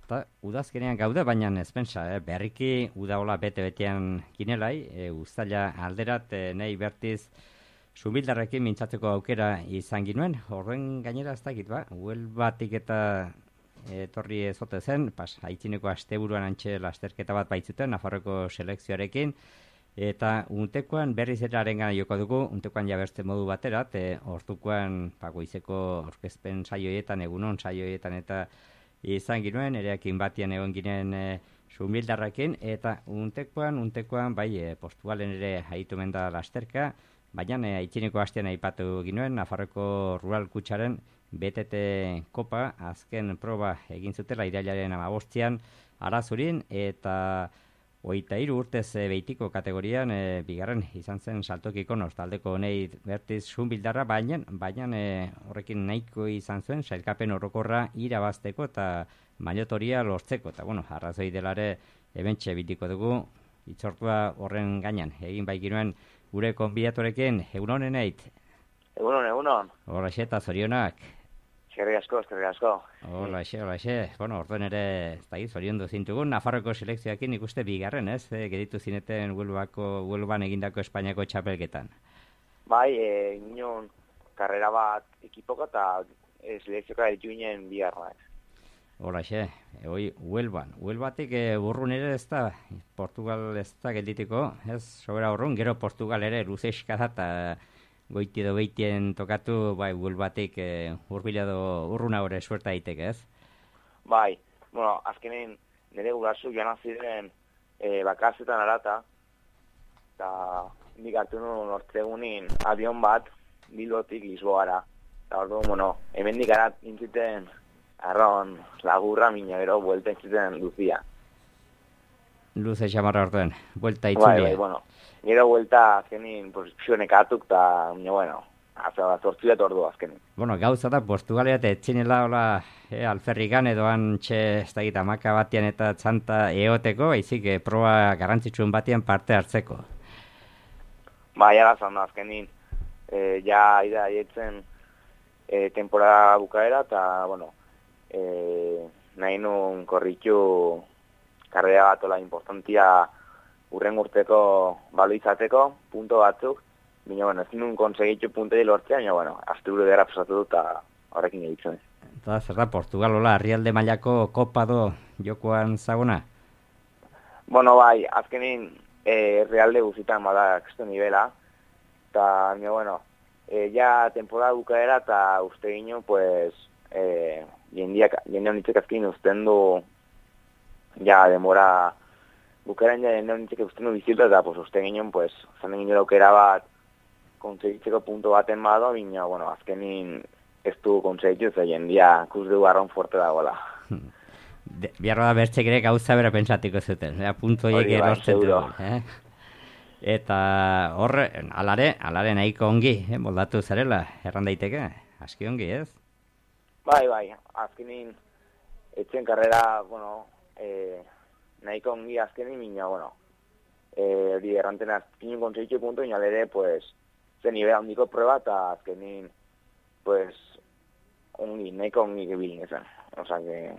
Udazkenean gaude, baina ez pensa, berriki udaola bete-betean ginelai, uztaila alderat, nahi bertiz Zumbildarrekin mintzatzeko aukera izan ginuen, horren gainera ez dakit, Huelvatik eta etorri ezote zen, aitzineko asteburuan antxe lasterketa bat baitzuten, Nafarroko selekzioarekin, eta untekoan berriz eraren gana joko dugu, untekoan jabertze modu baterat, hortukoan goizeko orkezpen saioietan, egunon saioietan eta izan ginuen, ereakin batian egon ginen Zumbildarrekin, eta untekoan bai, Portugalen ere haitu menda lasterka, baina aitzineko hastean aipatu ginuen, Nafarroko Rural Kutsaren BTT Kopa, azken proba egin zutela irailaren 15an Arazurin, eta 23 urtez behitiko kategorian bigarren izan zen saltokiko nostaldeko honei bertiz Zumbildarra, baina horrekin nahiko izan zuen sailkapen orokorra irabazteko eta mailatoria lortzeko, eta arrazoi delare ebentxe bitiko dugu itzortua horren gainan, egin bai ginuen gure konbidatorekin, egunon eneit? Egunon. Hola, eta zorionak. Eskerrik asko. Hola, orduen ere, zoriondu zintugun, Nafarroko selekzioakin ikuste bigarren, ez? Geditu zineten Huelvan egindako Espainiako txapelketan. Bai, ginen karrera bat ekipoka eta selekzioka ditu ginen bigarren. Hola, Huelvatik burrun ere ez da, Portugal ez da gelditiko, ez? Sobera horrun, gero Portugal ere luzeska da eta goiti edo behitien tokatu, Huelvatik urbila edo urruna hori suerta daiteke, ez? Bai, azkenen nire gurasu joan ziren bakazetan arata, eta nik hartu nuen ortzegunin avion bat Bilbotik Lisboara. Eta orduan, hemendik arat nintziten arron lagurra mina gero buelta nintziten Luzia. Luze xamarra orduen, buelta itzulia. Bai, gero buelta azkenin posizionek atuk, eta zortzi bat ordu azkenin. Gauza da, Portugalia eta etxinela alferrikan edoan ez da gita maka batian eta txanta eoteko, haizik proba garrantzitsuen batian parte hartzeko. Bai, agazan da azkenin, ja ida aietzen temporada bukaera, eta, nahi nun korritu karrera bat ola importantia urren urteko baloizateko, punto batzuk, baina, ez nun konsegitu puntei lortzea, baina, asteburu dira pasatu dut, eta horrekin egitzen. Eta zer da, Portugalola, herrialde mailako kopa do jokoan zaguna? Bai, azkenin herrialde guzitan bada kristo nivela, eta, ja temporada bukaera, eta uste gino, jende honitzek azkenin usten du, ja demora bukaeran ja jende honitzek usten du bizilta, eta uste ginen, zanen ginen daukera bat konsegitzeko punto baten bado, baina, azkenin ez du konsegitu, eta jendia kus du arron fuerte dagoela. Biarra da bertxek ere gauza bera pentsatiko zuten, punto hiek erortzen du. Eta horre, alare nahiko ongi, moldatu zarela, erran daiteke, aski ongi, ez? Bai, azkenin etzen karrera, nahiko ongi azkenin, baina, hori erranten azkenin konsegitu punto, baina lere, zen nivea ondiko prueba, eta azkenin, ongi, nahiko ongi gebilin ezan. Osa,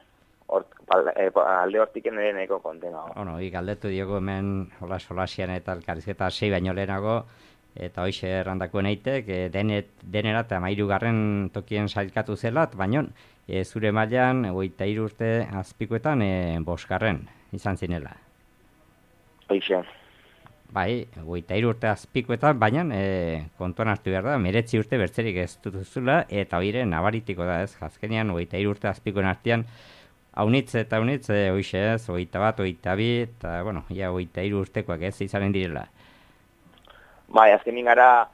alde hortiken ere nahiko kontena. Galdetu diogu hemen solasian eta elkarrizketa 6 baino lehenago, eta hoxe errandako neitek, denera eta 13. tokien sailkatu zelat, baina zure mailan 23 urte azpikoetan 5. izan zinela. Hoxe. Bai, 23 urte azpikoetan, baina kontuan hartu behar da, 19 urte bertzerik ez dutuzula, eta hori nabaritiko da, ez? Azkenean, 23 urte azpikoen artean, haunitz eta haunitz, hoxe ez, 21, 22, eta, ia 23 urtekoak ez izanen direla. Bai, azkenin gara,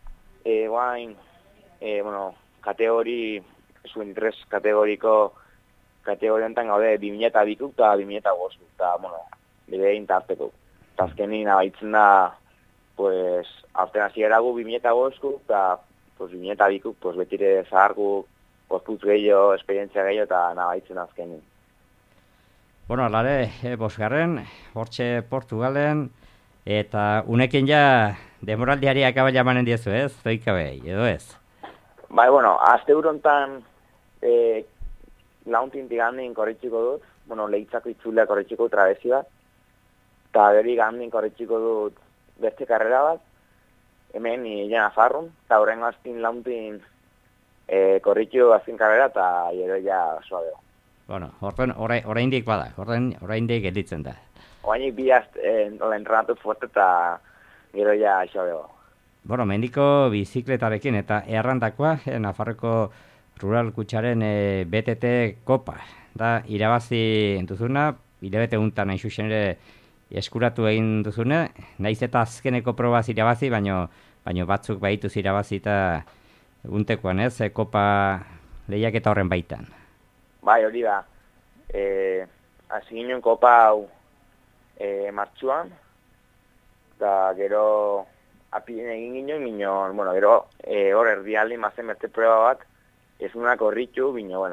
kategori, zuen 3 kategoriantan gaude 2002 eta 2005, eta, bide egin tarteko. Eta azkenin abaitzen da, azten hasi eragu 2005, eta 2002, betire zaharku, posputz gehiago, esperientzia gehiago, eta nabaitzen azkenin. Alare, 5. hortxe Portugalen, eta unekin ja demoraldiari akaba jamanen diezu, ez? Zoikabei, edo ez? Bai, azte urontan launtintik handin korritxiko dut, lehitzako itzuleak korritxiko dut trabezi bat, eta gero handin korritxiko dut beste karrera bat, hemen nire Nafarrun, eta horrengo azkin launtin korritxio azkin karrera, eta gero ja suabeo. Bueno, oraindik bada, oraindik gelditzen da. Oainik bi entrenatu fuerte eta gero ja suabeo. Bueno, mendiko bizikletarekin eta errandakoa, Nafarroko Rural Kutxaren BTT Kopa. Da, irabazi duzuna, hilabete untan hain zuzen ere eskuratu egin duzune, naiz eta azkeneko probaz irabazi, baino batzuk baituz irabazi eta untekoan ez, Kopa lehiaketa horren baitan. Bai, hori da. Hasi ginen Kopa hau martxuan, eta gero apien egin ginen, gero hor erdialdi mazen beste proba bat, ez una korritxu,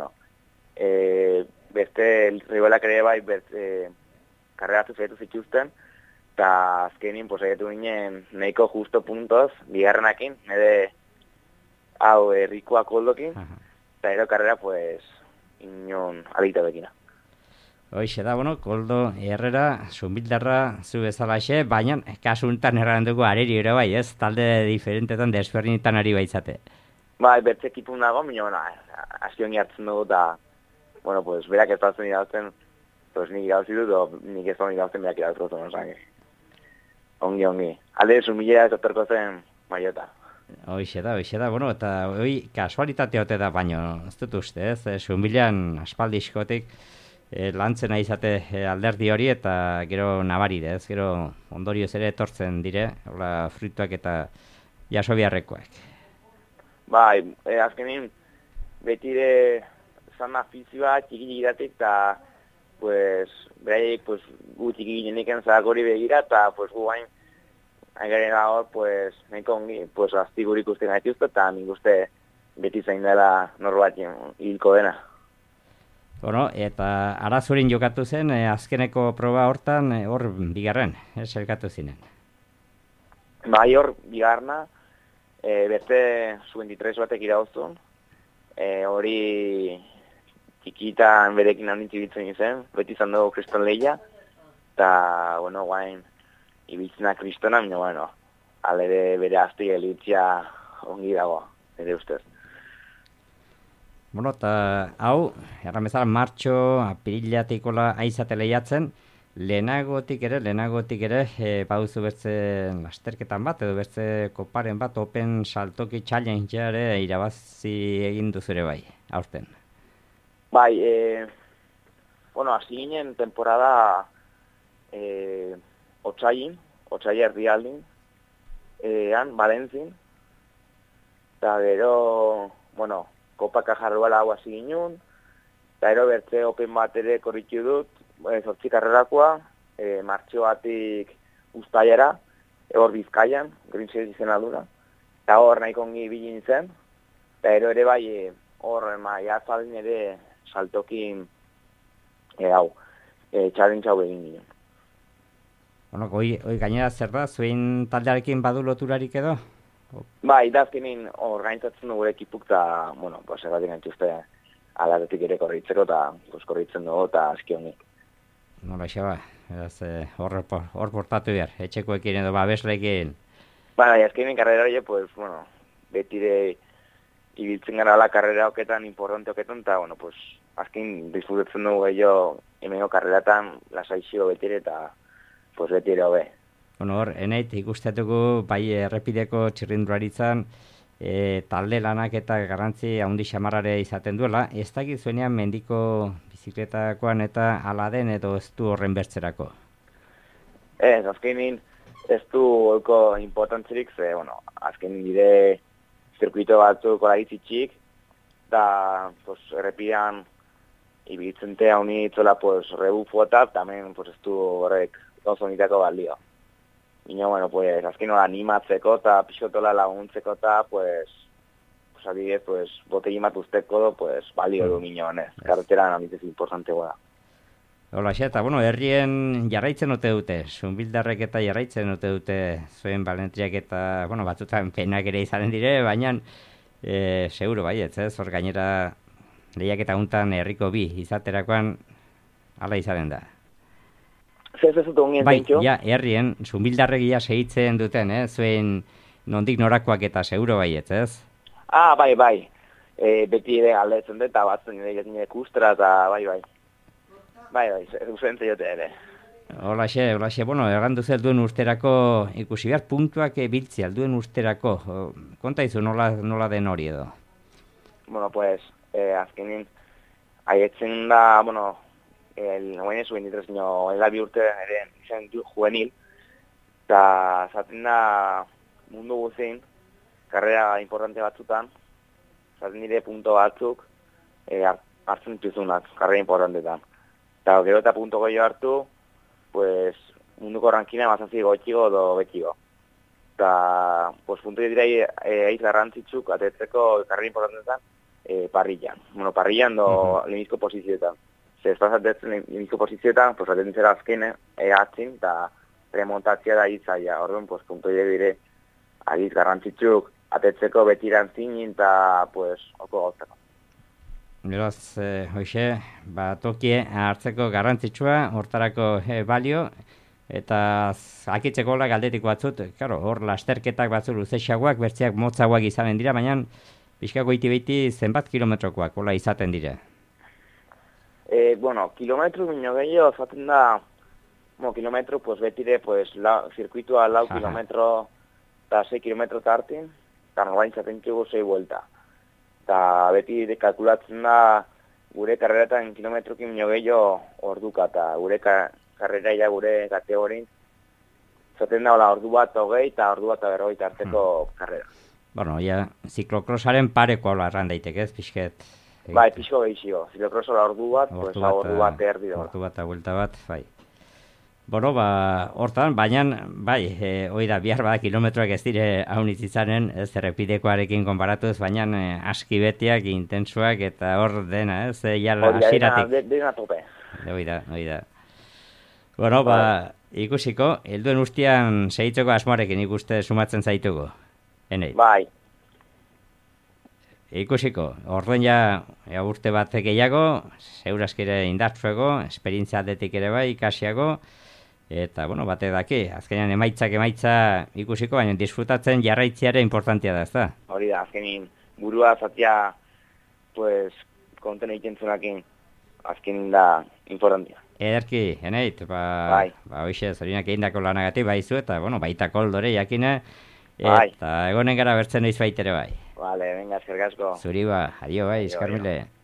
beste ribalak ere bai karreratuz egitu zituzten, eta azkenin egitu ginen nahiko justo puntoz, bigarrenakin, nire hau errikoa koldokin, eta gero karrera inon alita bekina. Hoixe da, Koldo Herrera, Zumbildarra, zu bezalaxe, baina kasu honetan erranduko areri ere bai, ez? Talde diferentetan, desberdinetan ari baitzate. Bai, bertze ekipun dago, hasi honi hartzen dugu, eta, berak ez batzen irautzen, nik irauzi dut, nik ez honi irautzen berak irautzen, ongi. Alde, Zumbilera ez otorko zen maiota. Hoixe da, eta kasualitate hote da, baino, ez dut uste, ez? Zumbilean aspaldizkotik lantzena izate alderdi hori eta gero nabari da, ez? Gero ondorioz ere etortzen dire, hola fruituak eta jaso biharrekoak. Bai, azkenin betire zan afizioa txiki-txikitatik eta beraiek gu txiki gineniken zagori begira eta gu bain garen hor, nahiko ongi, aztigur ikusten gaituzte eta nik uste beti zain dela norbat hilko dena. Bueno, eta Arazurin jokatu zen, azkeneko proba hortan, hor bigarren, elkatu zinen. Bai, hor bigarna, beste Sub-23 batek irauztun, hori txikitan berekin handintzi bitzen izen, beti izan dugu Kriston Leia, eta, guain, ibiltzena Kristona, alere bere azti elitzia ongi dago, ere ustez. Bueno, eta hau, erramezala, martxo, apirilatikola aizate lehiatzen, lehenagotik ere, baduzu bertze lasterketan bat, edo bertze koparen bat, Open Saltoki Challenge-ere irabazi egin duzure bai, aurten. Bai, hasi ginen temporada Otsain erdialdin, Valentzin, eta gero, Kopa Kajarruala hau hasi ginen, eta gero bertze Open bat ere korritxu dut, 8 karrerakoa, martxoatik Uztailara, hor Bizkaian, Greensides izena duna, eta hor nahiko ongi bilin zen, eta gero ere bai, hor jazaldin ere saltokin challenge hau egin ginen. Hoi gainera zer da, zuen taldearekin badu loturarik edo? Bai, idazkenin organizatzen dugu ekipuk eta, erratik gantuzte alaretik ere korritzeko eta korritzen dugu eta aski honik. Nola xaba, hor portatu behar, etxekoekin edo babesleekin. Bai, azkenin karrera hori, betire ibiltzen gara la karrera oketan, importante oketan, eta, azken disfrutetzen dugu gehiago hemengo karreratan lasaixio betire eta betire hobe. Hor, eneit ikustatuko bai errepideko txirrindularitzan talde lanak eta garrantzi handi xamarrare izaten duela. Ez dakit zuenean mendiko bizikletakoan eta ala den edo ez du horren bertzerako? Ez, azkenin ez du holko importantzirik, azkenin bide zirkuito batzuk olagitzitxik, eta errepidean ibilitzen te hauni itzola rebufota, eta hemen ez du horrek oso nitako balio. Bino, azken animatzeko eta pixotola laguntzeko eta, adibidez, botegi matuzteko, balio du mino, karreteran amitzez importante da. Hola, eta, herrien jarraitzen ote dute, Zumbildarrek eta jarraitzen ote dute zuen balentriak eta, batzutan penak ere izanen dire, baina seguro baietz, hor gainera lehiaketa hontan herriko bi izaterakoan hala izaten da. Ez dut ongien Bai, pentsu. ja, herrien, zumbildarregia segitzen duten, zuen nondik norakoak eta seguro baietz, ez? Bai. Beti ere aldetzen dut, eta batzen nire kustra, eta bai. Bai, zuzentzen jote ere. Holaxe, bueno, errandu zelduen urterako ikusi behar puntuak biltzi alduen urterako. Konta izu nola den hori edo? Bueno, pues, azkenin, haietzen da, bueno, guain ez 23 nio, bi urte ere izan du juvenil, eta zaten da mundu guzin, karrera importante batzutan, zaten nire punto batzuk hartzen dituzunak, karrera importantetan. Eta gero eta punto gehiago hartu, pues, munduko rankina mazazzi gotxigo edo betxigo. Eta, pues, puntu dira eiz garrantzitsuk atetzeko karrera importantetan parrillan. Bueno, parrillan do lehenizko posizioetan. Ez pasatzen lehenizko posizioetan, pues, atentzera azken atzin, eta remontatzia da itzaia. Orduan, pues, puntu dire agiz garrantzitsuk atetzeko betiran zinin, eta, pues, oko gautzeko. Beraz, hoxe, tokie hartzeko garrantzitsua, hortarako balio, eta akitzeko galdetik batzut, claro, hor lasterketak batzut luzexagoak, bertzeak motzagoak izanen dira, baina pixkako iti zenbat kilometrokoak hola izaten dira? Bueno, kilometro bino gehiago zaten da, kilometro, pues betire, pues, zirkuitua lau kilometro eta 6 kilometro tartin, eta nobain zaten txugu 6 vuelta. Eta beti kalkulatzen da gure karreretan kilometrokin bino gehiago orduka, eta gure karrera gure kategorin zaten da ordu bat hogei eta ordu bat berrogeita arteko karrera. Bueno, ja, ziklokrosaren pareko hola erran daiteke, ez, pixket? Bai, pixko gehizio. Ziklokrosora ordu bat, ordu bat erdi dola. Ordu bat, buelta bat, bai. Bueno, hortan, baina, bai, hoi da, bihar bada kilometroak ez dire haunitz izanen, ez, errepidekoarekin konparatuz, baina aski betiak, intensuak, eta hor dena, ez, jala asiratik. Dena tope. Hoi da. Bueno, ikusiko, helduen ustian segitzeko asmoarekin ikuste sumatzen zaitugu. Enei. Bai. Ikusiko, orduen ja urte bat gehiago, zeuraskire indartzuego, esperientzia aldetik ere bai, ikasiago, eta, bueno, bate daki, azkenean emaitza ikusiko, baina disfrutatzen jarraitziare importantia da, ez da? Hori da, azkenin burua zatia, pues, konten egiten zunakin, azkenin da importantia. Ederki, eneit, bai. Hoxe, zorinak egindako lanagatik baizu, eta, bueno, baita koldore, jakine, eta egonen gara bertzen noiz baitere bai. Vale, venga, eskerrik asko. Zuri adio bai, eskarmile.